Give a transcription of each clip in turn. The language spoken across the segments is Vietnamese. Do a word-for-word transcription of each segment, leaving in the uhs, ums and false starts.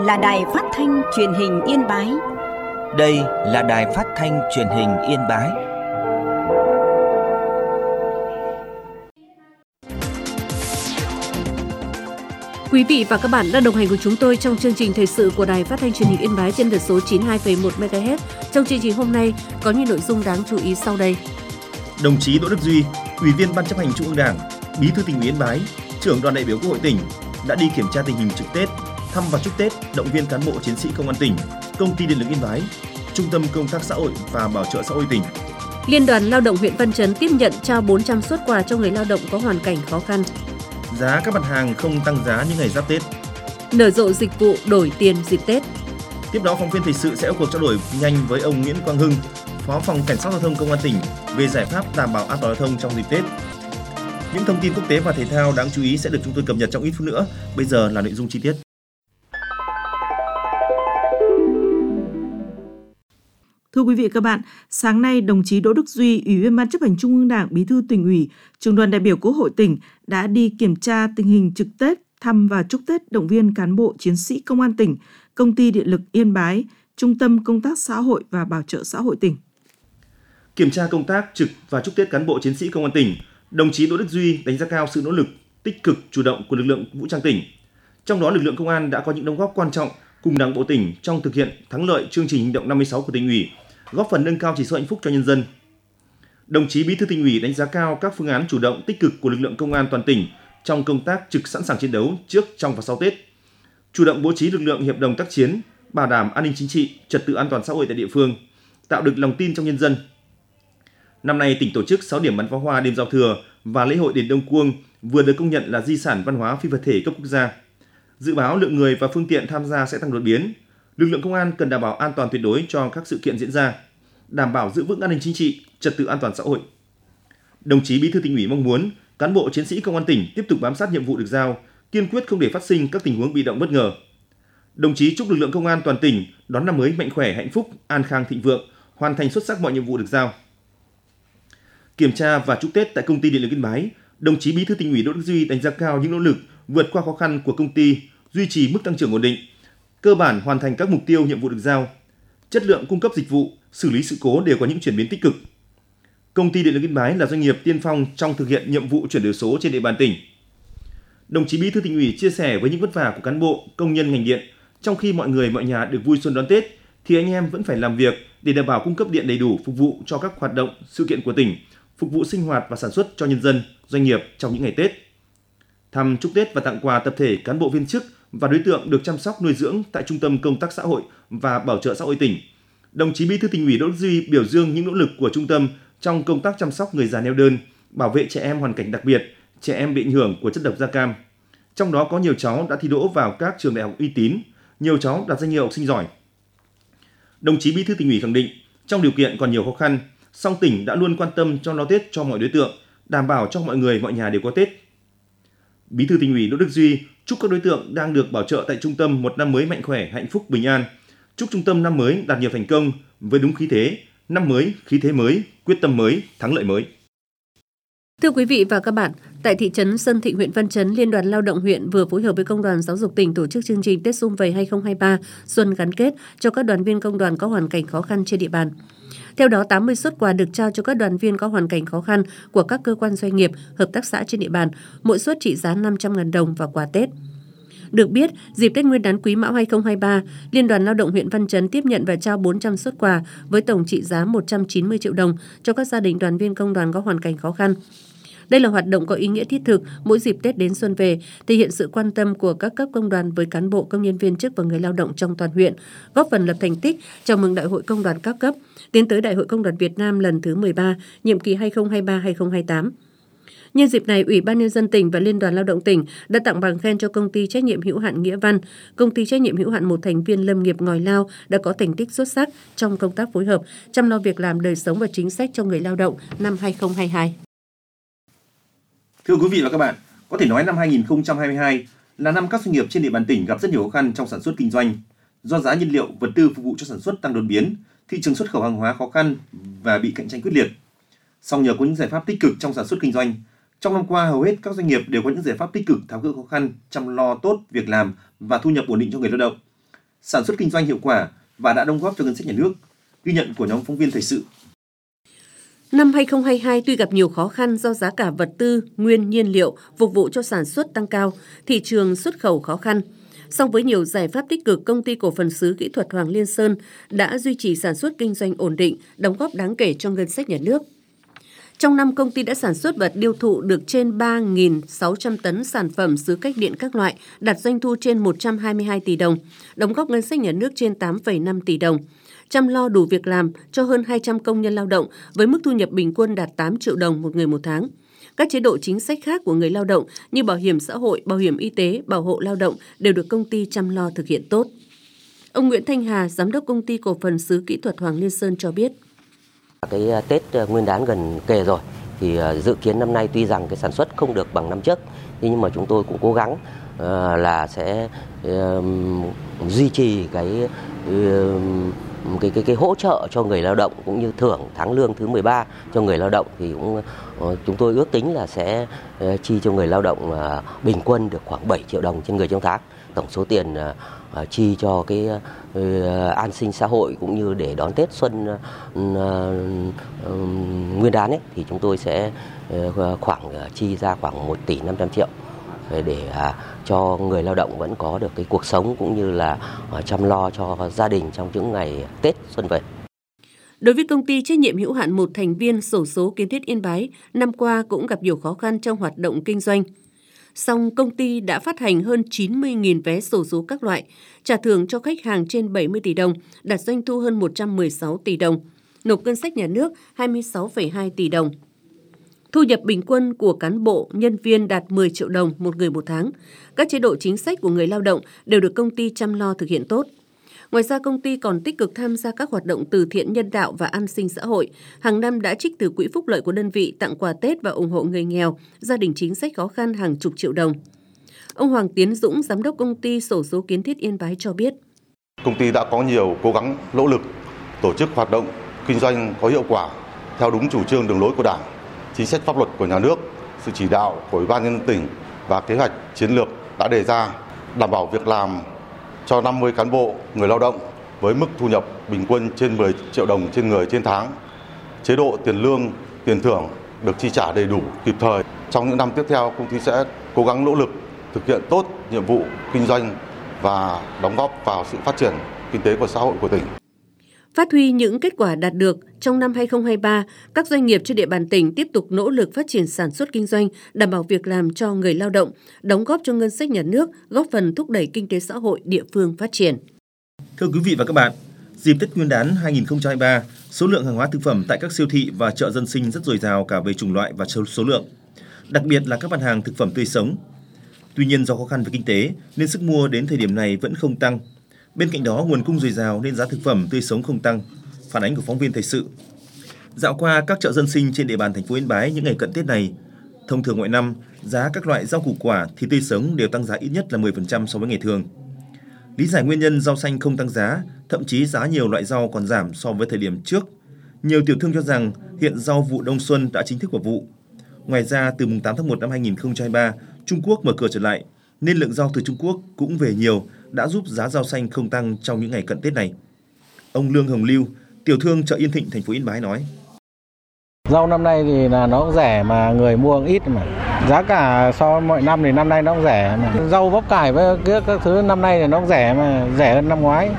là Đài Phát thanh Truyền hình Yên Bái. Đây là Đài Phát thanh Truyền hình Yên Bái. Quý vị và các bạn đang đồng hành cùng chúng tôi trong chương trình thời sự của Đài Phát thanh Truyền hình Yên Bái trên tần số chín mươi hai phẩy một mê ga héc. Trong chương trình hôm nay có những nội dung đáng chú ý sau đây. Đồng chí Đỗ Đức Duy, Ủy viên Ban Chấp hành Trung ương Đảng, Bí thư Tỉnh ủy Yên Bái, Trưởng đoàn đại biểu Quốc hội tỉnh đã đi kiểm tra tình hình trực Tết, thăm và chúc Tết, động viên cán bộ chiến sĩ công an tỉnh, Công ty Điện lực Yên Bái, Trung tâm Công tác xã hội và Bảo trợ xã hội tỉnh. Liên đoàn Lao động huyện Văn Chấn tiếp nhận trao bốn trăm suất quà cho người lao động có hoàn cảnh khó khăn. Giá các mặt hàng không tăng giá những ngày giáp Tết. Nở rộ dịch vụ đổi tiền dịp Tết. Tiếp đó, phóng viên thời sự sẽ có cuộc trao đổi nhanh với ông Nguyễn Quang Hưng, Phó Phòng Cảnh sát Giao thông Công an tỉnh về giải pháp đảm bảo an toàn giao thông trong dịp Tết. Những thông tin quốc tế và thể thao đáng chú ý sẽ được chúng tôi cập nhật trong ít phút nữa. Bây giờ là nội dung chi tiết. Thưa quý vị và các bạn, sáng nay, đồng chí Đỗ Đức Duy, Ủy viên Ban Chấp hành Trung ương Đảng, Bí thư Tỉnh ủy, Trưởng đoàn đại biểu Quốc hội tỉnh đã đi kiểm tra tình hình trực Tết, thăm và chúc Tết động viên cán bộ chiến sĩ công an tỉnh, Công ty Điện lực Yên Bái, Trung tâm Công tác xã hội và Bảo trợ xã hội tỉnh. Kiểm tra công tác trực và chúc Tết cán bộ chiến sĩ công an tỉnh, đồng chí Đỗ Đức Duy đánh giá cao sự nỗ lực, tích cực, chủ động của lực lượng vũ trang tỉnh. Trong đó, lực lượng công an đã có những đóng góp quan trọng cùng Đảng bộ tỉnh trong thực hiện thắng lợi chương trình hành động năm mươi sáu của Tỉnh ủy, góp phần nâng cao chỉ số hạnh phúc cho nhân dân. Đồng chí Bí thư Tỉnh ủy đánh giá cao các phương án chủ động tích cực của lực lượng công an toàn tỉnh trong công tác trực sẵn sàng chiến đấu trước, trong và sau Tết, chủ động bố trí lực lượng hiệp đồng tác chiến, bảo đảm an ninh chính trị, trật tự an toàn xã hội tại địa phương, tạo được lòng tin trong nhân dân. Năm nay, tỉnh tổ chức sáu điểm bắn pháo hoa đêm giao thừa và lễ hội đền Đông Cuông vừa được công nhận là di sản văn hóa phi vật thể cấp quốc gia. Dự báo lượng người và phương tiện tham gia sẽ tăng đột biến. Lực lượng công an cần đảm bảo an toàn tuyệt đối cho các sự kiện diễn ra, đảm bảo giữ vững an ninh chính trị, trật tự an toàn xã hội. Đồng chí Bí thư Tỉnh ủy mong muốn cán bộ chiến sĩ công an tỉnh tiếp tục bám sát nhiệm vụ được giao, kiên quyết không để phát sinh các tình huống bị động bất ngờ. Đồng chí chúc lực lượng công an toàn tỉnh đón năm mới mạnh khỏe, hạnh phúc, an khang thịnh vượng, hoàn thành xuất sắc mọi nhiệm vụ được giao. Kiểm tra và chúc Tết tại Công ty Điện lực Yên Bái, đồng chí Bí thư Tỉnh ủy Đỗ Đức Duy đánh giá cao những nỗ lực vượt qua khó khăn của công ty, duy trì mức tăng trưởng ổn định, cơ bản hoàn thành các mục tiêu nhiệm vụ được giao. Chất lượng cung cấp dịch vụ, xử lý sự cố đều có những chuyển biến tích cực. Công ty Điện lực Yên Bái là doanh nghiệp tiên phong trong thực hiện nhiệm vụ chuyển đổi số trên địa bàn tỉnh. Đồng chí Bí thư Tỉnh ủy chia sẻ với những vất vả của cán bộ, công nhân ngành điện, trong khi mọi người mọi nhà được vui xuân đón Tết thì anh em vẫn phải làm việc để đảm bảo cung cấp điện đầy đủ phục vụ cho các hoạt động, sự kiện của tỉnh, phục vụ sinh hoạt và sản xuất cho nhân dân, doanh nghiệp trong những ngày Tết. Thăm chúc Tết và tặng quà tập thể cán bộ viên chức và đối tượng được chăm sóc nuôi dưỡng tại Trung tâm Công tác xã hội và Bảo trợ xã hội tỉnh. Đồng chí Bí thư Tỉnh ủy Đỗ Đức Duy biểu dương những nỗ lực của trung tâm trong công tác chăm sóc người già neo đơn, bảo vệ trẻ em hoàn cảnh đặc biệt, trẻ em bị ảnh hưởng của chất độc da cam. Trong đó có nhiều cháu đã thi đỗ vào các trường đại học uy tín, nhiều cháu đạt danh hiệu học sinh giỏi. Đồng chí Bí thư Tỉnh ủy khẳng định, trong điều kiện còn nhiều khó khăn, song tỉnh đã luôn quan tâm cho lo Tết cho mọi đối tượng, đảm bảo cho mọi người mọi nhà đều có Tết. Bí thư Tỉnh ủy Đỗ Đức Duy chúc các đối tượng đang được bảo trợ tại trung tâm một năm mới mạnh khỏe, hạnh phúc, bình an. Chúc trung tâm năm mới đạt nhiều thành công với đúng khí thế, năm mới, khí thế mới, quyết tâm mới, thắng lợi mới. Thưa quý vị và các bạn, tại thị trấn Sơn Thịnh, huyện Văn Chấn, Liên đoàn Lao động huyện vừa phối hợp với Công đoàn Giáo dục tỉnh tổ chức chương trình Tết Sum Vầy hai không hai ba Xuân gắn kết cho các đoàn viên công đoàn có hoàn cảnh khó khăn trên địa bàn. Theo đó, tám mươi suất quà được trao cho các đoàn viên có hoàn cảnh khó khăn của các cơ quan doanh nghiệp, hợp tác xã trên địa bàn, mỗi suất trị giá năm trăm nghìn đồng và quà Tết. Được biết, dịp Tết Nguyên đán Quý Mão hai không hai ba, Liên đoàn Lao động huyện Văn Chấn tiếp nhận và trao bốn trăm suất quà với tổng trị giá một trăm chín mươi triệu đồng cho các gia đình đoàn viên công đoàn có hoàn cảnh khó khăn. Đây là hoạt động có ý nghĩa thiết thực mỗi dịp Tết đến xuân về, thể hiện sự quan tâm của các cấp công đoàn với cán bộ, công nhân viên chức và người lao động trong toàn huyện, góp phần lập thành tích chào mừng Đại hội Công đoàn các cấp, tiến tới Đại hội Công đoàn Việt Nam lần thứ mười ba, nhiệm kỳ hai không hai ba đến hai không hai tám. Nhân dịp này, Ủy ban Nhân dân tỉnh và Liên đoàn Lao động tỉnh đã tặng bằng khen cho Công ty Trách nhiệm hữu hạn Nghĩa Văn, Công ty Trách nhiệm hữu hạn một thành viên lâm nghiệp Ngòi Lao đã có thành tích xuất sắc trong công tác phối hợp, chăm lo việc làm, đời sống và chính sách cho người lao động năm hai không hai hai. Thưa quý vị và các bạn, có thể nói năm hai không hai hai là năm các doanh nghiệp trên địa bàn tỉnh gặp rất nhiều khó khăn trong sản xuất kinh doanh. Do giá nhiên liệu, vật tư phục vụ cho sản xuất tăng đột biến, thị trường xuất khẩu hàng hóa khó khăn và bị cạnh tranh quyết liệt. Song nhờ có những giải pháp tích cực trong sản xuất kinh doanh, trong năm qua hầu hết các doanh nghiệp đều có những giải pháp tích cực tháo gỡ khó khăn, chăm lo tốt việc làm và thu nhập ổn định cho người lao động. sản xuất kinh doanh hiệu quả và đã đóng góp cho ngân sách nhà nước. Ghi nhận của nhóm phóng viên thời sự. Năm hai không hai hai tuy gặp nhiều khó khăn do giá cả vật tư, nguyên nhiên liệu phục vụ cho sản xuất tăng cao, thị trường xuất khẩu khó khăn. Song với nhiều giải pháp tích cực, Công ty Cổ phần Sứ Kỹ thuật Hoàng Liên Sơn đã duy trì sản xuất kinh doanh ổn định, đóng góp đáng kể cho ngân sách nhà nước. Trong năm, công ty đã sản xuất và tiêu thụ được trên ba nghìn sáu trăm tấn sản phẩm sứ cách điện các loại, đạt doanh thu trên một trăm hai mươi hai tỷ đồng, đóng góp ngân sách nhà nước trên tám phẩy năm tỷ đồng. Chăm lo đủ việc làm cho hơn hai trăm công nhân lao động với mức thu nhập bình quân đạt tám triệu đồng một người một tháng. Các chế độ chính sách khác của người lao động như bảo hiểm xã hội, bảo hiểm y tế, bảo hộ lao động đều được công ty chăm lo thực hiện tốt. Ông Nguyễn Thanh Hà, Giám đốc Công ty Cổ phần Sứ Kỹ thuật Hoàng Liên Sơn cho biết. Cái Tết Nguyên đán gần kề rồi thì dự kiến năm nay tuy rằng cái sản xuất không được bằng năm trước, nhưng mà chúng tôi cũng cố gắng là sẽ duy trì cái cái cái cái hỗ trợ cho người lao động cũng như thưởng tháng lương thứ mười ba cho người lao động, thì cũng chúng tôi ước tính là sẽ chi cho người lao động bình quân được khoảng bảy triệu đồng trên người trong tháng. Tổng số tiền chi cho cái an sinh xã hội cũng như để đón Tết Xuân Nguyên đán ấy, thì chúng tôi sẽ khoảng chi ra khoảng một tỷ năm trăm triệu để cho người lao động vẫn có được cái cuộc sống cũng như là chăm lo cho gia đình trong những ngày Tết Xuân về. Đối với công ty trách nhiệm hữu hạn một thành viên xổ số Kiến Thiết Yên Bái, năm qua cũng gặp nhiều khó khăn trong hoạt động kinh doanh. Song công ty đã phát hành hơn chín mươi nghìn vé xổ số các loại, trả thưởng cho khách hàng trên bảy mươi tỷ đồng, đạt doanh thu hơn một trăm mười sáu tỷ đồng, nộp ngân sách nhà nước hai mươi sáu phẩy hai tỷ đồng. Thu nhập bình quân của cán bộ, nhân viên đạt mười triệu đồng một người một tháng. Các chế độ chính sách của người lao động đều được công ty chăm lo thực hiện tốt. Ngoài ra, công ty còn tích cực tham gia các hoạt động từ thiện nhân đạo và an sinh xã hội. Hàng năm đã trích từ quỹ phúc lợi của đơn vị tặng quà Tết và ủng hộ người nghèo, gia đình chính sách khó khăn hàng chục triệu đồng. Ông Hoàng Tiến Dũng, Giám đốc Công ty Xổ số Kiến Thiết Yên Bái cho biết. Công ty đã có nhiều cố gắng nỗ lực tổ chức hoạt động kinh doanh có hiệu quả theo đúng chủ trương đường lối của Đảng, chính sách pháp luật của nhà nước, sự chỉ đạo của Ủy ban nhân dân tỉnh và kế hoạch chiến lược đã đề ra, đảm bảo việc làm cho năm mươi cán bộ, người lao động với mức thu nhập bình quân trên mười triệu đồng trên người trên tháng. Chế độ tiền lương, tiền thưởng được chi trả đầy đủ, kịp thời. Trong những năm tiếp theo, công ty sẽ cố gắng nỗ lực thực hiện tốt nhiệm vụ kinh doanh và đóng góp vào sự phát triển kinh tế của xã hội của tỉnh. Phát huy những kết quả đạt được trong năm hai không hai ba, các doanh nghiệp trên địa bàn tỉnh tiếp tục nỗ lực phát triển sản xuất kinh doanh, đảm bảo việc làm cho người lao động, đóng góp cho ngân sách nhà nước, góp phần thúc đẩy kinh tế xã hội địa phương phát triển. Thưa quý vị và các bạn, dịp Tết Nguyên đán hai không hai ba, số lượng hàng hóa thực phẩm tại các siêu thị và chợ dân sinh rất dồi dào cả về chủng loại và số lượng, đặc biệt là các mặt hàng thực phẩm tươi sống. Tuy nhiên do khó khăn về kinh tế nên sức mua đến thời điểm này vẫn không tăng. Bên cạnh đó, nguồn cung dồi dào nên giá thực phẩm tươi sống không tăng. Phản ánh của phóng viên thời sự. Dạo qua các chợ dân sinh trên địa bàn thành phố Yên Bái những ngày cận Tết này, thông thường mọi năm, giá các loại rau củ quả, thịt tươi sống đều tăng giá ít nhất là mười phần trăm so với ngày thường. Lý giải nguyên nhân rau xanh không tăng giá, thậm chí giá nhiều loại rau còn giảm so với thời điểm trước. Nhiều tiểu thương cho rằng hiện rau vụ đông xuân đã chính thức vào vụ. Ngoài ra, từ mùng tám tháng một năm hai không hai ba, Trung Quốc mở cửa trở lại, nên lượng rau từ Trung Quốc cũng về nhiều, đã giúp giá rau xanh không tăng trong những ngày cận Tết này. Ông Lương Hồng Lưu, tiểu thương chợ Yên Thịnh, thành phố Yên Bái nói: Rau năm nay thì là nó cũng rẻ mà người mua cũng ít mà. Giá cả so với mọi năm thì năm nay nó cũng rẻ mà. Rau bắp cải với các thứ năm nay thì nó cũng rẻ mà, rẻ hơn năm ngoái.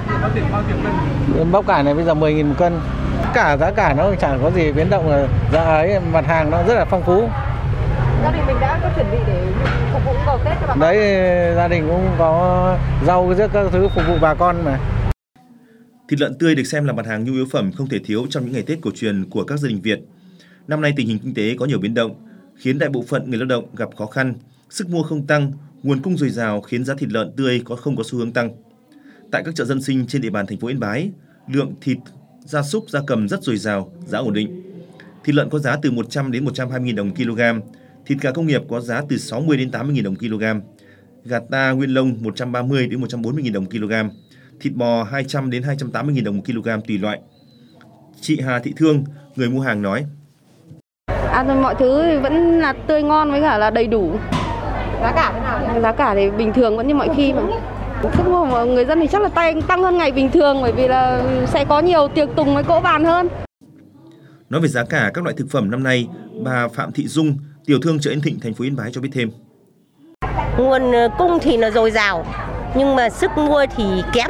Bắp cải này bây giờ mười nghìn một cân. Cả giá cả nó chẳng có gì biến động, giá ấy mặt hàng nó rất là phong phú. Gia đình mình đã có chuẩn bị để phục vụ vào Tết cho bà con. Đấy, gia đình cũng có rau rất các thứ phục vụ bà con mà. Thịt lợn tươi được xem là mặt hàng nhu yếu phẩm không thể thiếu trong những ngày Tết cổ truyền của các gia đình Việt. Năm nay tình hình kinh tế có nhiều biến động, khiến đại bộ phận người lao động gặp khó khăn, sức mua không tăng, nguồn cung dồi dào khiến giá thịt lợn tươi có không có xu hướng tăng. Tại các chợ dân sinh trên địa bàn thành phố Yên Bái, lượng thịt gia súc gia cầm rất dồi dào, giá ổn định. Thịt lợn có giá từ một trăm đến một trăm hai mươi nghìn đồng kg, thịt gà công nghiệp có giá từ sáu mươi đến tám mươi nghìn đồng kg, gà ta nguyên lông một trăm ba mươi đến một trăm bốn mươi nghìn đồng kg, thịt bò hai trăm đến hai trăm tám mươi nghìn đồng kg tùy loại. Chị Hà Thị Thương, người mua hàng nói: À, mọi thứ vẫn là tươi ngon với cả là đầy đủ. Giá cả thế nào? Giá cả thì bình thường vẫn như mọi khi mà. Sức mua của người dân thì chắc là tăng tăng hơn ngày bình thường, bởi vì là sẽ có nhiều tiệc tùng với cỗ bàn hơn. Nói về giá cả các loại thực phẩm năm nay, bà Phạm Thị Dung, tiểu thương chợ Yên Thịnh, thành phố Yên Bái cho biết thêm. Nguồn cung thì nó dồi dào, nhưng mà sức mua thì kém.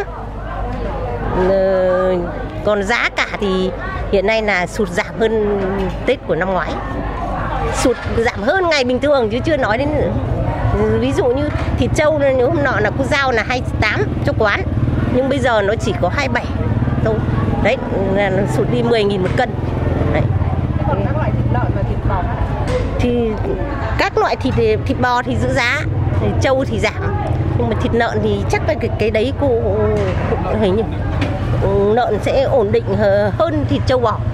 Còn giá cả thì hiện nay là sụt giảm hơn Tết của năm ngoái. Sụt giảm hơn ngày bình thường chứ chưa nói đến nữa. Ví dụ như thịt trâu nếu hôm nọ là cô giao là hai mươi tám cho quán, nhưng bây giờ nó chỉ có hai mươi bảy thôi. Đấy, là nó sụt đi mười nghìn một cân. Đấy. Còn các loại thịt lợn và thịt bò thì các loại thịt thịt bò thì giữ giá, trâu thì giảm, nhưng mà thịt lợn thì chắc là cái, cái đấy cô hình như lợn sẽ ổn định hơn thịt trâu bò.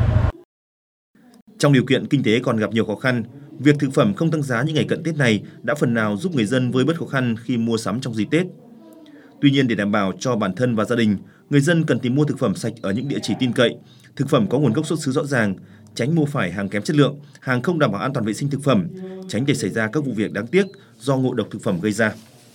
Trong điều kiện kinh tế còn gặp nhiều khó khăn, việc thực phẩm không tăng giá những ngày cận Tết này đã phần nào giúp người dân vơi bớt khó khăn khi mua sắm trong dịp Tết. Tuy nhiên, để đảm bảo cho bản thân và gia đình, người dân cần tìm mua thực phẩm sạch ở những địa chỉ tin cậy, thực phẩm có nguồn gốc xuất xứ rõ ràng, tránh mua phải hàng kém chất lượng, hàng không đảm bảo an toàn vệ sinh thực phẩm, tránh để xảy ra các vụ việc đáng tiếc do ngộ độc thực phẩm gây ra.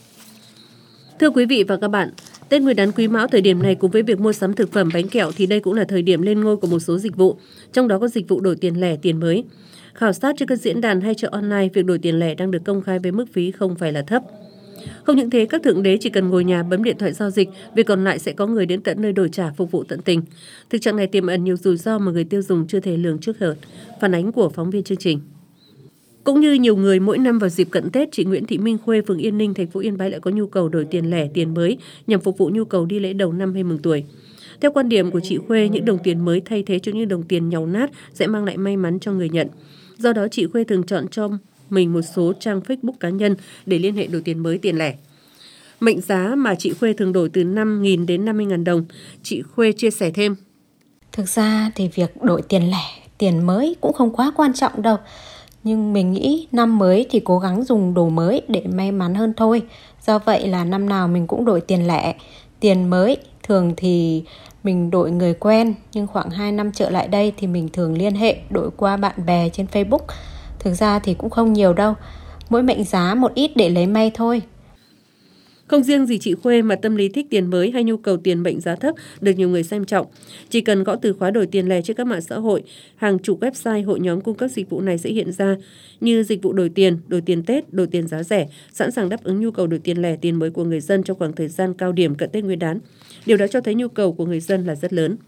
Thưa quý vị và các bạn, Tết Nguyên đán Quý Mão thời điểm này cùng với việc mua sắm thực phẩm bánh kẹo thì đây cũng là thời điểm lên ngôi của một số dịch vụ, trong đó có dịch vụ đổi tiền lẻ, tiền mới. Khảo sát trên các diễn đàn hay chợ online, việc đổi tiền lẻ đang được công khai với mức phí không phải là thấp. Không những thế, các thượng đế chỉ cần ngồi nhà bấm điện thoại giao dịch, việc còn lại sẽ có người đến tận nơi đổi trả phục vụ tận tình. Thực trạng này tiềm ẩn nhiều rủi ro mà người tiêu dùng chưa thể lường trước được. Phản ánh của phóng viên chương trình. Cũng như nhiều người, mỗi năm vào dịp cận Tết, chị Nguyễn Thị Minh Khuê, phường Yên Ninh, thành phố Yên Bái lại có nhu cầu đổi tiền lẻ, tiền mới nhằm phục vụ nhu cầu đi lễ đầu năm hay mừng tuổi. Theo quan điểm của chị Khuê, những đồng tiền mới thay thế cho những đồng tiền nhàu nát sẽ mang lại may mắn cho người nhận. Do đó, chị Khuê thường chọn cho mình một số trang Facebook cá nhân để liên hệ đổi tiền mới, tiền lẻ. Mệnh giá mà chị Khuê thường đổi từ năm nghìn đến năm mươi nghìn đồng. Chị Khuê chia sẻ thêm. Thực ra thì việc đổi tiền lẻ, tiền mới cũng không quá quan trọng đâu. Nhưng mình nghĩ năm mới thì cố gắng dùng đồ mới để may mắn hơn thôi. Do vậy là năm nào mình cũng đổi tiền lẻ, tiền mới. Thường thì mình đổi người quen, nhưng khoảng hai năm trở lại đây thì mình thường liên hệ đổi qua bạn bè trên Facebook. Thực ra thì cũng không nhiều đâu, mỗi mệnh giá một ít để lấy may thôi. Không riêng gì chị Khuê mà tâm lý thích tiền mới hay nhu cầu tiền mệnh giá thấp được nhiều người xem trọng. Chỉ cần gõ từ khóa đổi tiền lẻ trên các mạng xã hội, hàng chục website, hội nhóm cung cấp dịch vụ này sẽ hiện ra như dịch vụ đổi tiền, đổi tiền Tết, đổi tiền giá rẻ, sẵn sàng đáp ứng nhu cầu đổi tiền lẻ, tiền mới của người dân trong khoảng thời gian cao điểm cận Tết Nguyên đán. Điều đó cho thấy nhu cầu của người dân là rất lớn.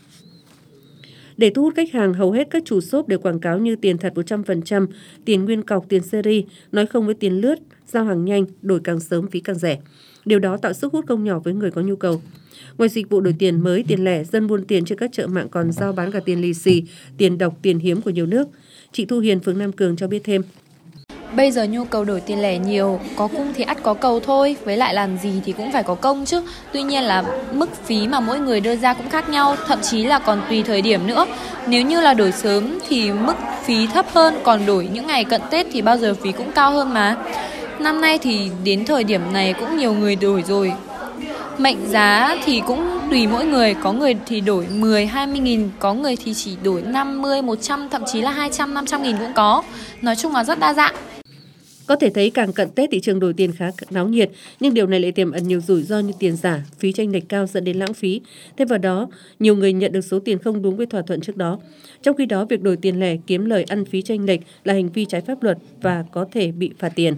Để thu hút khách hàng, hầu hết các chủ shop đều quảng cáo như tiền thật một trăm phần trăm, tiền nguyên cọc, tiền series, nói không với tiền lướt, giao hàng nhanh, đổi càng sớm phí càng rẻ. Điều đó tạo sức hút không nhỏ với người có nhu cầu. Ngoài dịch vụ đổi tiền mới, tiền lẻ, dân buôn tiền trên các chợ mạng còn giao bán cả tiền lì xì, tiền độc, tiền hiếm của nhiều nước. Chị Thu Hiền, phường Nam Cường cho biết thêm. Bây giờ nhu cầu đổi tiền lẻ nhiều, có cung thì ắt có cầu thôi, với lại làm gì thì cũng phải có công chứ. Tuy nhiên là mức phí mà mỗi người đưa ra cũng khác nhau, thậm chí là còn tùy thời điểm nữa. Nếu như là đổi sớm thì mức phí thấp hơn, còn đổi những ngày cận Tết thì bao giờ phí cũng cao hơn mà. Năm nay thì đến thời điểm này cũng nhiều người đổi rồi. Mệnh giá thì cũng tùy mỗi người, có người thì đổi mười, hai mươi nghìn, có người thì chỉ đổi năm mươi, một trăm, thậm chí là hai trăm, năm trăm nghìn cũng có. Nói chung là rất đa dạng. Có thể thấy càng cận Tết thị trường đổi tiền khá náo nhiệt, nhưng điều này lại tiềm ẩn nhiều rủi ro như tiền giả, phí chênh lệch cao dẫn đến lãng phí. Thêm vào đó, nhiều người nhận được số tiền không đúng với thỏa thuận trước đó. Trong khi đó, việc đổi tiền lẻ kiếm lời ăn phí chênh lệch là hành vi trái pháp luật và có thể bị phạt tiền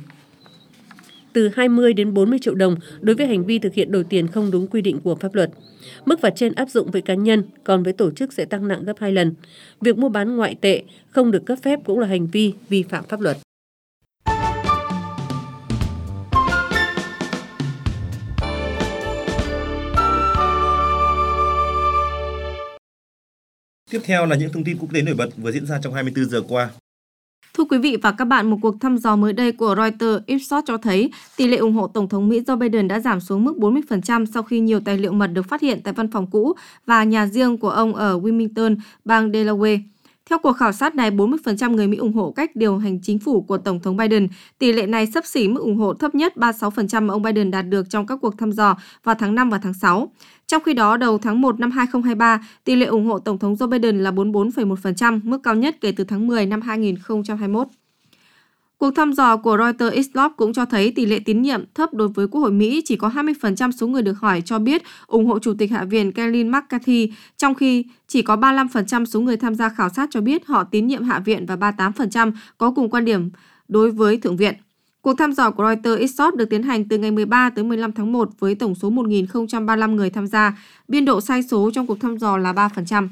từ hai mươi đến bốn mươi triệu đồng đối với hành vi thực hiện đổi tiền không đúng quy định của pháp luật. Mức phạt trên áp dụng với cá nhân, còn với tổ chức sẽ tăng nặng gấp hai lần. Việc mua bán ngoại tệ không được cấp phép cũng là hành vi vi phạm pháp luật. Tiếp theo là những thông tin quốc tế nổi bật vừa diễn ra trong hai mươi tư giờ qua. Thưa quý vị và các bạn, một cuộc thăm dò mới đây của Reuters Ipsos cho thấy tỷ lệ ủng hộ Tổng thống Mỹ Joe Biden đã giảm xuống mức bốn mươi phần trăm sau khi nhiều tài liệu mật được phát hiện tại văn phòng cũ và nhà riêng của ông ở Wilmington, bang Delaware. Theo cuộc khảo sát này, bốn mươi phần trăm người Mỹ ủng hộ cách điều hành chính phủ của Tổng thống Biden. Tỷ lệ này xấp xỉ mức ủng hộ thấp nhất ba mươi sáu phần trăm mà ông Biden đạt được trong các cuộc thăm dò vào tháng năm và tháng sáu. Trong khi đó, đầu tháng một năm hai không hai ba, tỷ lệ ủng hộ Tổng thống Joe Biden là bốn mươi bốn phẩy một phần trăm, mức cao nhất kể từ tháng mười năm hai nghìn không trăm hai mươi mốt. Cuộc thăm dò của Reuters Ipsos cũng cho thấy tỷ lệ tín nhiệm thấp đối với Quốc hội Mỹ, chỉ có hai mươi phần trăm số người được hỏi cho biết ủng hộ Chủ tịch Hạ viện Kevin McCarthy, trong khi chỉ có ba mươi lăm phần trăm số người tham gia khảo sát cho biết họ tín nhiệm Hạ viện và ba mươi tám phần trăm có cùng quan điểm đối với Thượng viện. Cuộc thăm dò của Reuters Ipsos được tiến hành từ ngày mười ba tới mười lăm tháng một với tổng số một nghìn không trăm ba mươi lăm người tham gia. Biên độ sai số trong cuộc thăm dò là ba phần trăm.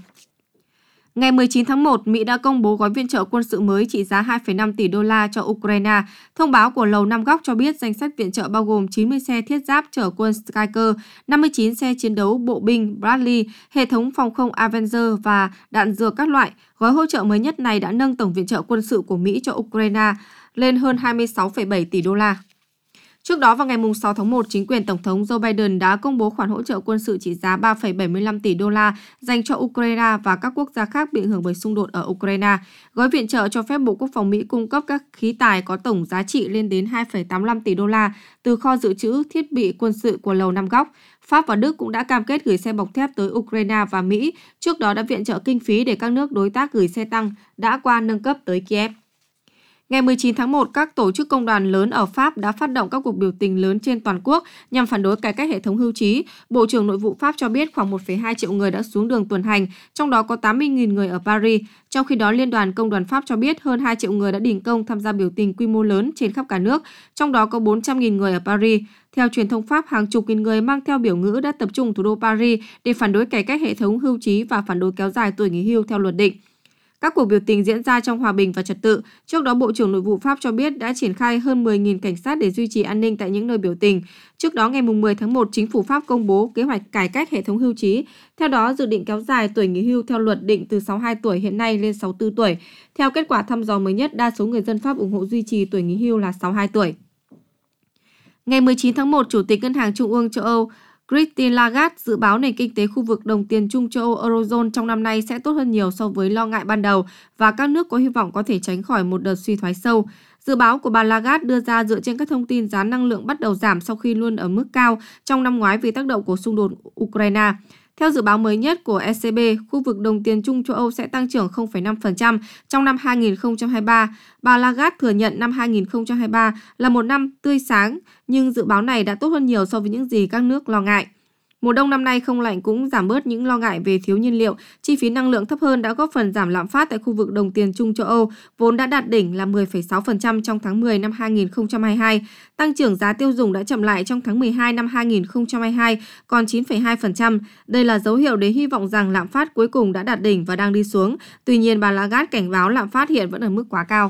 Ngày mười chín tháng một, Mỹ đã công bố gói viện trợ quân sự mới trị giá hai phẩy năm tỷ đô la cho Ukraine. Thông báo của Lầu Năm Góc cho biết danh sách viện trợ bao gồm chín mươi xe thiết giáp chở quân Stryker, năm mươi chín xe chiến đấu bộ binh Bradley, hệ thống phòng không Avenger và đạn dược các loại. Gói hỗ trợ mới nhất này đã nâng tổng viện trợ quân sự của Mỹ cho Ukraine lên hơn hai mươi sáu phẩy bảy tỷ đô la. Trước đó vào ngày sáu tháng một, chính quyền Tổng thống Joe Biden đã công bố khoản hỗ trợ quân sự trị giá ba phẩy bảy mươi lăm tỷ đô la dành cho Ukraine và các quốc gia khác bị ảnh hưởng bởi xung đột ở Ukraine. Gói viện trợ cho phép Bộ Quốc phòng Mỹ cung cấp các khí tài có tổng giá trị lên đến hai phẩy tám mươi lăm tỷ đô la từ kho dự trữ thiết bị quân sự của Lầu Năm Góc. Pháp và Đức cũng đã cam kết gửi xe bọc thép tới Ukraine và Mỹ, trước đó đã viện trợ kinh phí để các nước đối tác gửi xe tăng đã qua nâng cấp tới Kiev. Ngày mười chín tháng một, các tổ chức công đoàn lớn ở Pháp đã phát động các cuộc biểu tình lớn trên toàn quốc nhằm phản đối cải cách hệ thống hưu trí. Bộ trưởng Nội vụ Pháp cho biết khoảng một phẩy hai triệu người đã xuống đường tuần hành, trong đó có tám mươi nghìn người ở Paris. Trong khi đó, Liên đoàn Công đoàn Pháp cho biết hơn hai triệu người đã đình công tham gia biểu tình quy mô lớn trên khắp cả nước, trong đó có bốn trăm nghìn người ở Paris. Theo truyền thông Pháp, hàng chục nghìn người mang theo biểu ngữ đã tập trung thủ đô Paris để phản đối cải cách hệ thống hưu trí và phản đối kéo dài tuổi nghỉ hưu theo luật định. Các cuộc biểu tình diễn ra trong hòa bình và trật tự. Trước đó, Bộ trưởng Nội vụ Pháp cho biết đã triển khai hơn mười nghìn cảnh sát để duy trì an ninh tại những nơi biểu tình. Trước đó, ngày mười tháng một, chính phủ Pháp công bố kế hoạch cải cách hệ thống hưu trí. Theo đó, dự định kéo dài tuổi nghỉ hưu theo luật định từ sáu mươi hai tuổi hiện nay lên sáu mươi tư tuổi. Theo kết quả thăm dò mới nhất, đa số người dân Pháp ủng hộ duy trì tuổi nghỉ hưu là sáu mươi hai tuổi. Ngày mười chín tháng một, Chủ tịch Ngân hàng Trung ương châu Âu Christine Lagarde dự báo nền kinh tế khu vực đồng tiền chung châu Âu Eurozone trong năm nay sẽ tốt hơn nhiều so với lo ngại ban đầu và các nước có hy vọng có thể tránh khỏi một đợt suy thoái sâu. Dự báo của bà Lagarde đưa ra dựa trên các thông tin giá năng lượng bắt đầu giảm sau khi luôn ở mức cao trong năm ngoái vì tác động của xung đột Ukraine. Theo dự báo mới nhất của e xê bê, khu vực đồng tiền chung châu Âu sẽ tăng trưởng không phẩy năm phần trăm trong năm hai nghìn không trăm hai mươi ba. Bà Lagarde thừa nhận năm hai nghìn không trăm hai mươi ba là một năm tươi sáng, nhưng dự báo này đã tốt hơn nhiều so với những gì các nước lo ngại. Mùa đông năm nay không lạnh cũng giảm bớt những lo ngại về thiếu nhiên liệu, chi phí năng lượng thấp hơn đã góp phần giảm lạm phát tại khu vực đồng tiền chung châu Âu, vốn đã đạt đỉnh là mười phẩy sáu phần trăm trong tháng mười năm hai nghìn không trăm hai mươi hai. Tăng trưởng giá tiêu dùng đã chậm lại trong tháng mười hai năm hai nghìn không trăm hai mươi hai, còn chín phẩy hai phần trăm. Đây là dấu hiệu để hy vọng rằng lạm phát cuối cùng đã đạt đỉnh và đang đi xuống. Tuy nhiên, bà Lagarde cảnh báo lạm phát hiện vẫn ở mức quá cao.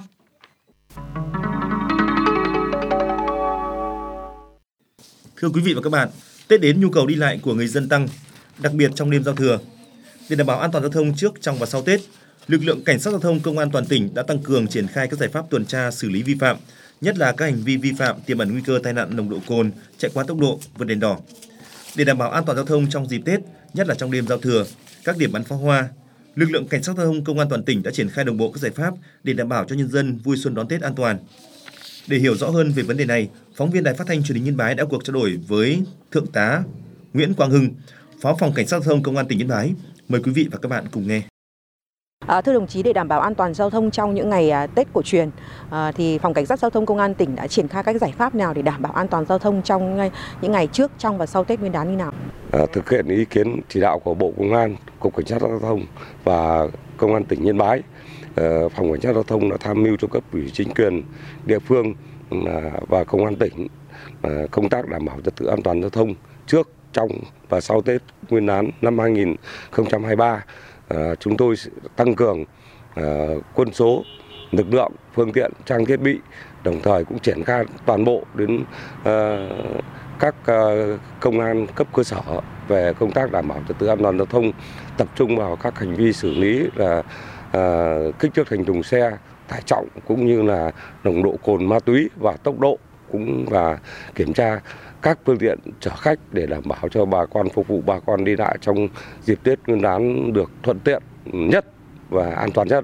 Thưa quý vị và các bạn, Tết đến nhu cầu đi lại của người dân tăng, đặc biệt trong đêm giao thừa. Để đảm bảo an toàn giao thông trước, trong và sau Tết, lực lượng cảnh sát giao thông công an toàn tỉnh đã tăng cường triển khai các giải pháp tuần tra xử lý vi phạm, nhất là các hành vi vi phạm tiềm ẩn nguy cơ tai nạn nồng độ cồn, chạy quá tốc độ, vượt đèn đỏ. Để đảm bảo an toàn giao thông trong dịp Tết, nhất là trong đêm giao thừa, các điểm bắn pháo hoa, lực lượng cảnh sát giao thông công an toàn tỉnh đã triển khai đồng bộ các giải pháp để đảm bảo cho nhân dân vui xuân đón Tết an toàn. Để hiểu rõ hơn về vấn đề này, phóng viên Đài Phát thanh Truyền hình Yên Bái đã cuộc trao đổi với Thượng tá Nguyễn Quang Hưng, Phó phòng Cảnh sát giao thông Công an tỉnh Yên Bái. Mời quý vị và các bạn cùng nghe. À, thưa đồng chí, để đảm bảo an toàn giao thông trong những ngày à, Tết cổ truyền, à, thì phòng Cảnh sát giao thông Công an tỉnh đã triển khai các giải pháp nào để đảm bảo an toàn giao thông trong những ngày trước, trong và sau Tết Nguyên đán như nào? À, thực hiện ý kiến chỉ đạo của Bộ Công an, Cục Cảnh sát giao thông và Công an tỉnh Yên Bái, phòng Cảnh sát giao thông đã tham mưu cho cấp ủy chính quyền địa phương và Công an tỉnh công tác đảm bảo trật tự an toàn giao thông trước, trong và sau Tết Nguyên đán năm hai nghìn không trăm hai mươi ba. À, chúng tôi tăng cường à, quân số, lực lượng, phương tiện, trang thiết bị, đồng thời cũng triển khai toàn bộ đến à, các à, công an cấp cơ sở về công tác đảm bảo trật tự an toàn giao thông, tập trung vào các hành vi xử lý là à, kích thước thành thùng xe, tải trọng cũng như là nồng độ cồn, ma túy và tốc độ, cũng là kiểm tra các phương tiện chở khách để đảm bảo cho bà con, phục vụ bà con đi lại trong dịp Tết Nguyên đán được thuận tiện nhất và an toàn nhất.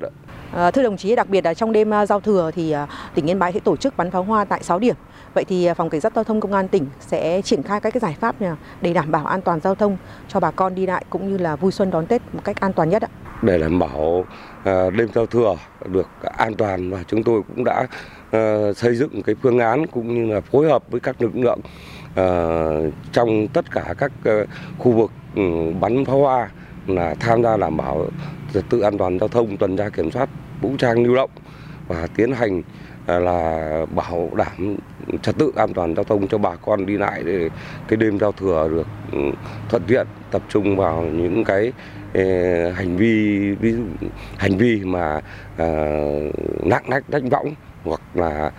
À, thưa đồng chí, đặc biệt là trong đêm giao thừa thì à, tỉnh Yên Bái sẽ tổ chức bắn pháo hoa tại sáu điểm. Vậy thì phòng cảnh sát giao thông công an tỉnh sẽ triển khai các cái giải pháp nào để đảm bảo an toàn giao thông cho bà con đi lại cũng như là vui xuân đón Tết một cách an toàn nhất ạ? Để đảm bảo à, đêm giao thừa được an toàn, và chúng tôi cũng đã à, xây dựng cái phương án cũng như là phối hợp với các lực lượng à, trong tất cả các à, khu vực ừ, bắn pháo hoa là tham gia đảm bảo trật tự an toàn giao thông, tuần tra kiểm soát vũ trang lưu động và tiến hành là bảo đảm trật tự an toàn giao thông cho bà con đi lại để cái đêm giao thừa được thuận tiện, tập trung vào những cái hành vi ví dụ hành vi mà lạng lách đánh võng hoặc là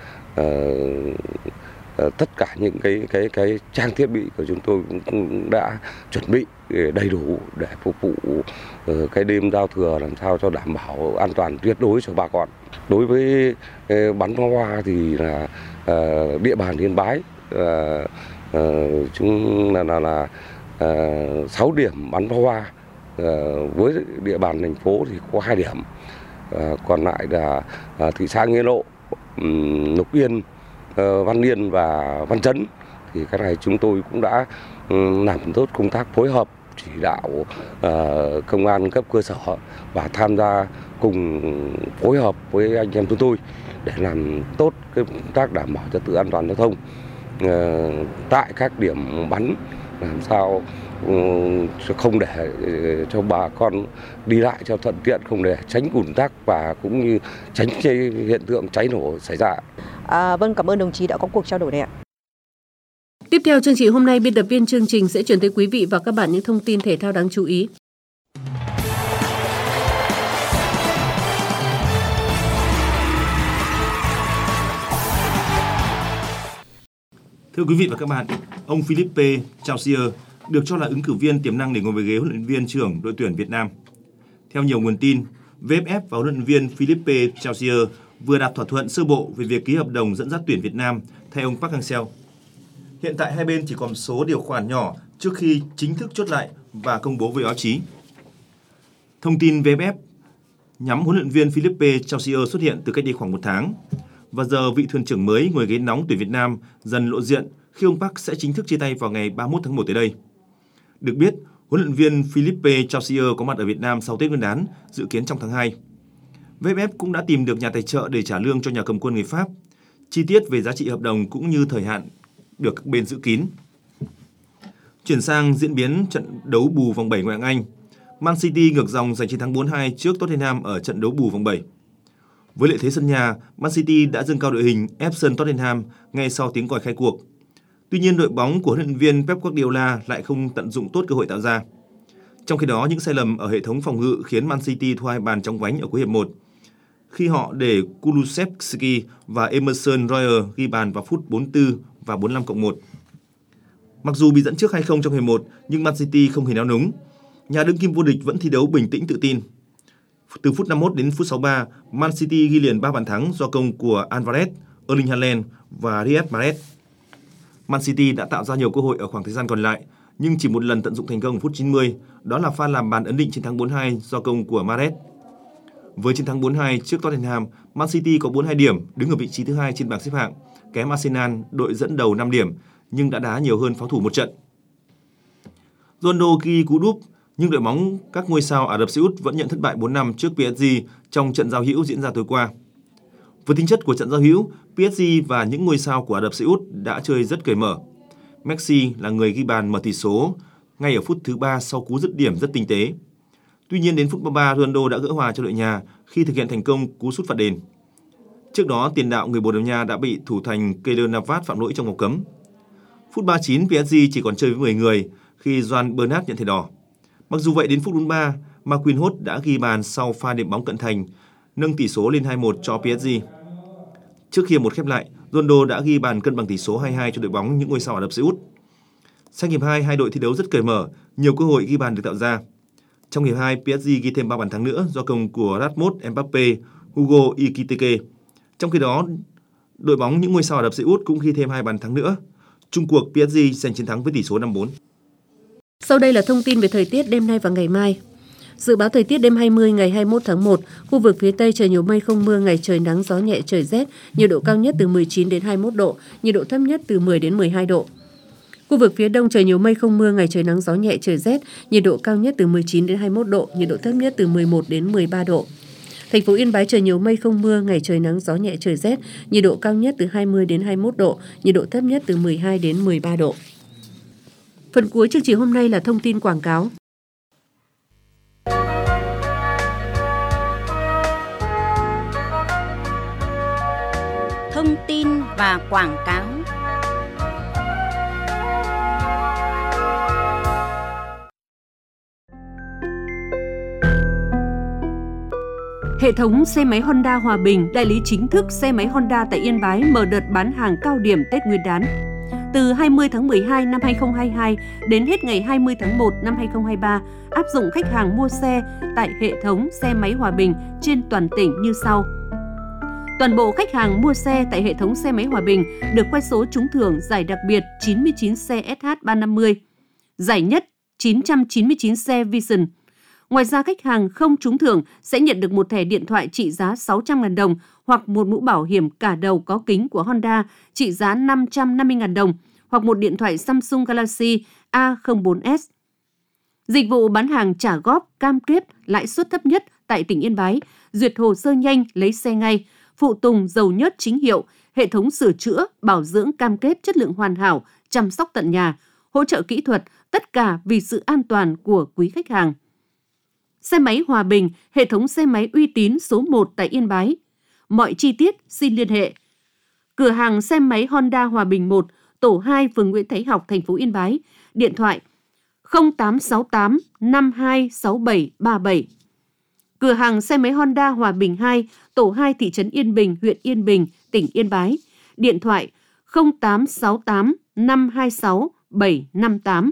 tất cả những cái cái cái trang thiết bị của chúng tôi cũng đã chuẩn bị đầy đủ để phục vụ cái đêm giao thừa làm sao cho đảm bảo an toàn tuyệt đối cho bà con. Đối với bắn pháo hoa thì là địa bàn Yên Bái là chúng là là, là sáu điểm bắn pháo hoa, với địa bàn thành phố thì có hai điểm, còn lại là thị xã Nghĩa Lộ, Lục Yên, Văn Yên và Văn Chấn. Thì cái này chúng tôi cũng đã làm tốt công tác phối hợp chỉ đạo uh, công an cấp cơ sở và tham gia cùng phối hợp với anh em chúng tôi để làm tốt cái công tác đảm bảo trật tự an toàn giao thông uh, tại các điểm bắn, làm sao uh, không để uh, cho bà con đi lại cho thuận tiện, không để tránh ùn tắc và cũng như tránh hiện tượng cháy nổ xảy ra. À, vâng, cảm ơn đồng chí đã có cuộc trao đổi này ạ. Tiếp theo chương trình hôm nay, biên tập viên chương trình sẽ chuyển tới quý vị và các bạn những thông tin thể thao đáng chú ý. Thưa quý vị và các bạn, ông Philippe Chausier được cho là ứng cử viên tiềm năng để ngồi về ghế huấn luyện viên trưởng đội tuyển Việt Nam. Theo nhiều nguồn tin, vê ép ép và huấn luyện viên Philippe Chausier vừa đạt thỏa thuận sơ bộ về việc ký hợp đồng dẫn dắt tuyển Việt Nam thay ông Park Hang-seo. Hiện tại hai bên chỉ còn một số điều khoản nhỏ trước khi chính thức chốt lại và công bố với báo chí. Thông tin vê ép ép nhắm huấn luyện viên Philippe Chausier xuất hiện từ cách đây khoảng một tháng. Và giờ vị thuyền trưởng mới ngồi ghế nóng tuyển Việt Nam dần lộ diện khi ông Park sẽ chính thức chia tay vào ngày ba mươi mốt tháng một tới đây. Được biết, huấn luyện viên Philippe Chausier có mặt ở Việt Nam sau Tết Nguyên đán, dự kiến trong tháng hai. vê ép ép cũng đã tìm được nhà tài trợ để trả lương cho nhà cầm quân người Pháp. Chi tiết về giá trị hợp đồng cũng như thời hạn được các bên giữ kín. Chuyển sang diễn biến trận đấu bù vòng bảy ngoại hạng Anh, Man City ngược dòng giành chiến thắng bốn hai trước Tottenham ở trận đấu bù vòng bảy. Với lợi thế sân nhà, Man City đã dâng cao đội hình ép sân Tottenham ngay sau tiếng còi khai cuộc. Tuy nhiên, đội bóng của huấn luyện viên Pep Guardiola lại không tận dụng tốt cơ hội tạo ra. Trong khi đó, những sai lầm ở hệ thống phòng ngự khiến Man City thua hai bàn trong vánh ở cuối hiệp một, khi họ để Kulusevski và Emerson Royal ghi bàn vào phút bốn mươi tư và bốn mươi lăm cộng một. Mặc dù bị dẫn trước hai không trong hiệp một, nhưng Man City không hề nao núng. Nhà đương kim vô địch vẫn thi đấu bình tĩnh tự tin. Từ phút năm mươi mốt đến phút sáu mươi ba, Man City ghi liền ba bàn thắng do công của Alvarez, Erling Haaland và Riyad Mahrez. Man City đã tạo ra nhiều cơ hội ở khoảng thời gian còn lại, nhưng chỉ một lần tận dụng thành công ở phút chín mươi, đó là pha làm bàn ấn định chiến thắng bốn hai do công của Mahrez. Với chiến thắng bốn hai trước Tottenham, Man City có bốn mươi hai điểm, đứng ở vị trí thứ hai trên bảng xếp hạng, kém Arsenal, đội dẫn đầu năm điểm, nhưng đã đá nhiều hơn pháo thủ một trận. Ronaldo ghi cú đúp, nhưng đội bóng các ngôi sao Ả Rập Xê Út vẫn nhận thất bại bốn năm trước pê ét giê trong trận giao hữu diễn ra tối qua. Với tính chất của trận giao hữu, pê ét giê và những ngôi sao của Ả Rập Xê Út đã chơi rất cởi mở. Messi là người ghi bàn mở tỷ số ngay ở phút thứ ba sau cú dứt điểm rất tinh tế. Tuy nhiên đến phút ba mươi ba, Ronaldo đã gỡ hòa cho đội nhà khi thực hiện thành công cú sút phạt đền. Trước đó, tiền đạo người Bồ Đào Nha đã bị thủ thành Keylor Navas phạm lỗi trong vòng cấm. Phút ba mươi chín, pê ét giê chỉ còn chơi với mười người khi Joan Bernat nhận thẻ đỏ. Mặc dù vậy, đến phút bốn mươi ba, Marquinhos đã ghi bàn sau pha điểm bóng cận thành, nâng tỷ số lên hai một cho pê ét giê. Trước khi một khép lại, Ronaldo đã ghi bàn cân bằng tỷ số hai hai cho đội bóng những ngôi sao Ả Rập Xê Út. Sang hiệp hai, hai đội thi đấu rất cởi mở, nhiều cơ hội ghi bàn được tạo ra. Trong hiệp hai, pê ét giê ghi thêm ba bàn thắng nữa do công của Rasmus Mbappe, Hugo Ekitike. Trong khi đó, đội bóng những ngôi sao Ả Rập Xê Út cũng ghi thêm hai bàn thắng nữa. Chung cuộc, pê ét giê giành chiến thắng với tỷ số năm bốn. Sau đây là thông tin về thời tiết đêm nay và ngày mai. Dự báo thời tiết đêm hai mươi ngày hai mươi mốt tháng một, khu vực phía Tây trời nhiều mây không mưa, ngày trời nắng gió nhẹ trời rét, nhiệt độ cao nhất từ mười chín đến hai mươi mốt độ, nhiệt độ thấp nhất từ mười đến mười hai độ. Khu vực phía Đông trời nhiều mây không mưa, ngày trời nắng gió nhẹ trời rét, nhiệt độ cao nhất từ mười chín đến hai mươi mốt độ, nhiệt độ thấp nhất từ mười một đến mười ba độ. Thành phố Yên Bái trời nhiều mây không mưa, ngày trời nắng gió nhẹ trời rét, nhiệt độ cao nhất từ hai mươi đến hai mươi mốt độ, nhiệt độ thấp nhất từ mười hai đến mười ba độ. Phần cuối chương trình hôm nay là thông tin quảng cáo. Thông tin và quảng cáo. Hệ thống xe máy Honda Hòa Bình, đại lý chính thức xe máy Honda tại Yên Bái mở đợt bán hàng cao điểm Tết Nguyên đán. Từ hai mươi tháng mười hai năm hai nghìn không trăm hai mươi hai đến hết ngày hai mươi tháng một năm hai nghìn không trăm hai mươi ba, áp dụng khách hàng mua xe tại hệ thống xe máy Hòa Bình trên toàn tỉnh như sau. Toàn bộ khách hàng mua xe tại hệ thống xe máy Hòa Bình được quay số trúng thưởng giải đặc biệt chín mươi chín xe ét hát ba trăm năm mươi, giải nhất chín trăm chín mươi chín xe Vision. Ngoài ra, khách hàng không trúng thưởng sẽ nhận được một thẻ điện thoại trị giá sáu trăm nghìn đồng hoặc một mũ bảo hiểm cả đầu có kính của Honda trị giá năm trăm năm mươi nghìn đồng hoặc một điện thoại Samsung Galaxy A không bốn S. Dịch vụ bán hàng trả góp cam kết lãi suất thấp nhất tại tỉnh Yên Bái, duyệt hồ sơ nhanh lấy xe ngay, phụ tùng dầu nhớt chính hiệu, hệ thống sửa chữa, bảo dưỡng cam kết chất lượng hoàn hảo, chăm sóc tận nhà, hỗ trợ kỹ thuật, tất cả vì sự an toàn của quý khách hàng. Xe máy Hòa Bình, hệ thống xe máy uy tín số một tại Yên Bái. Mọi chi tiết xin liên hệ. Cửa hàng xe máy Honda Hòa Bình một, tổ hai, phường Nguyễn Thái Học, thành phố Yên Bái. Điện thoại không tám sáu tám năm hai sáu bảy ba bảy. Cửa hàng xe máy Honda Hòa Bình hai, tổ hai, thị trấn Yên Bình, huyện Yên Bình, tỉnh Yên Bái. Điện thoại không tám sáu tám năm hai sáu bảy năm tám.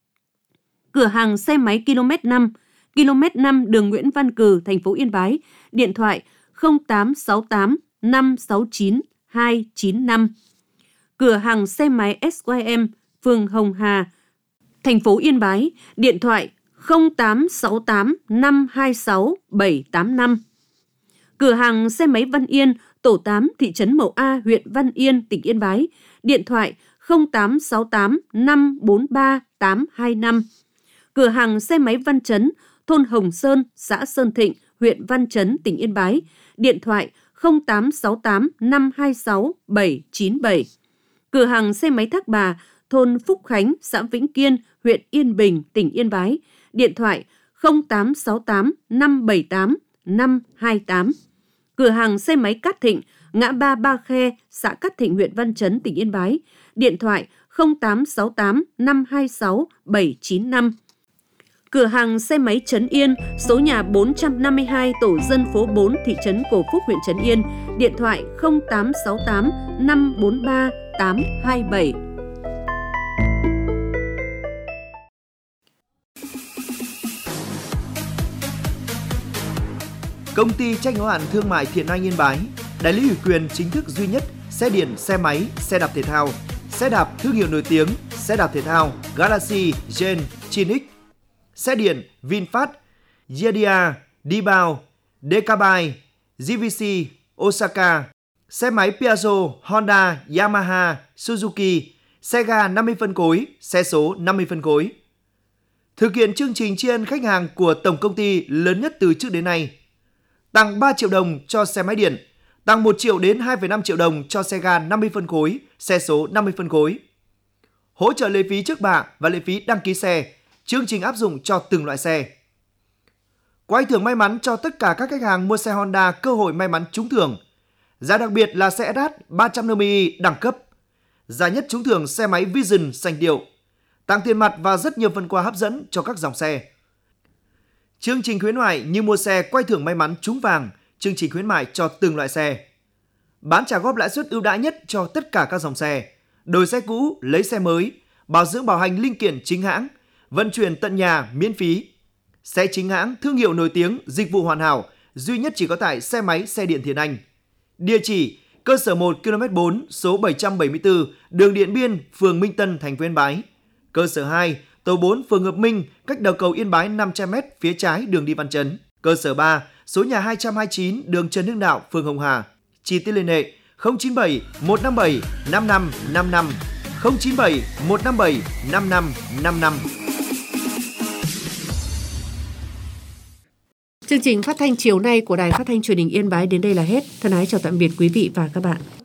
Cửa hàng xe máy ki lô mét năm, ki lô mét năm đường Nguyễn Văn Cừ, thành phố Yên Bái. Điện thoại không tám sáu tám năm sáu chín hai chín năm. Cửa hàng xe máy ét i em, phường Hồng Hà, thành phố Yên Bái. Điện thoại không tám sáu tám năm hai sáu bảy tám năm. Cửa hàng xe máy Văn Yên, tổ tám, thị trấn Mậu A, huyện Văn Yên, tỉnh Yên Bái. Điện thoại không tám sáu tám năm bốn ba tám hai năm. Cửa hàng xe máy Văn Chấn, thôn Hồng Sơn, xã Sơn Thịnh, huyện Văn Chấn, tỉnh Yên Bái. Điện thoại không tám sáu tám năm hai sáu bảy chín bảy. Cửa hàng xe máy Thác Bà, thôn Phúc Khánh, xã Vĩnh Kiên, huyện Yên Bình, tỉnh Yên Bái. Điện thoại không tám sáu tám năm bảy tám năm hai tám. Cửa hàng xe máy Cát Thịnh, ngã ba Ba Khe, xã Cát Thịnh, huyện Văn Chấn, tỉnh Yên Bái. Điện thoại không tám sáu tám năm hai sáu bảy chín năm. Cửa hàng xe máy Trấn Yên, số nhà bốn trăm năm mươi hai, tổ dân phố bốn, thị trấn Cổ Phúc, huyện Trấn Yên. Điện thoại không tám sáu tám năm bốn ba tám hai bảy. Công ty trách nhiệm hữu hạn thương mại Thiện Anh Yên Bái, đại lý ủy quyền chính thức duy nhất xe điện, xe máy, xe đạp thể thao, xe đạp thương hiệu nổi tiếng, xe đạp thể thao Galaxy, Gen, Chinix, xe điện VinFast, Yedia, Dibao, Decabai, giê vê xê, Osaka, xe máy Piaggio, Honda, Yamaha, Suzuki, xe ga năm mươi phân khối, xe số năm mươi phân khối. Thực hiện chương trình tri ân khách hàng của tổng công ty lớn nhất từ trước đến nay. Tặng ba triệu đồng cho xe máy điện, tặng một triệu đến hai phẩy năm triệu đồng cho xe ga năm mươi phân khối, xe số năm mươi phân khối. Hỗ trợ lệ phí trước bạ và lệ phí đăng ký xe, chương trình áp dụng cho từng loại xe. Quay thưởng may mắn cho tất cả các khách hàng mua xe Honda cơ hội may mắn trúng thưởng. Giải đặc biệt là xe ét hát ba trăm năm mươi i đẳng cấp. Giải nhất trúng thưởng xe máy Vision xanh điệu. Tặng tiền mặt và rất nhiều phần quà hấp dẫn cho các dòng xe. Chương trình khuyến mại như mua xe quay thưởng may mắn trúng vàng, chương trình khuyến mại cho từng loại xe. Bán trả góp lãi suất ưu đãi nhất cho tất cả các dòng xe. Đổi xe cũ, lấy xe mới, bảo dưỡng bảo hành linh kiện chính hãng, vận chuyển tận nhà miễn phí. Xe chính hãng, thương hiệu nổi tiếng, dịch vụ hoàn hảo, duy nhất chỉ có tại xe máy xe điện Thiện Anh. Địa chỉ: cơ sở một ki lô mét bốn, số bảy trăm bảy mươi tư, đường Điện Biên, phường Minh Tân, thành phố Yên Bái. Cơ sở hai, tổ bốn phường Hợp Minh, cách đầu cầu Yên Bái năm trăm mét phía trái đường đi Văn Chấn. Cơ sở ba, số nhà hai trăm hai mươi chín đường Trần Hưng Đạo, phường Hồng Hà. Chi tiết liên hệ không chín bảy một năm bảy năm năm năm năm, không chín bảy một năm bảy năm năm năm năm. Chương trình phát thanh chiều nay của Đài Phát thanh Truyền hình Yên Bái đến đây là hết. Thân ái chào tạm biệt quý vị và các bạn.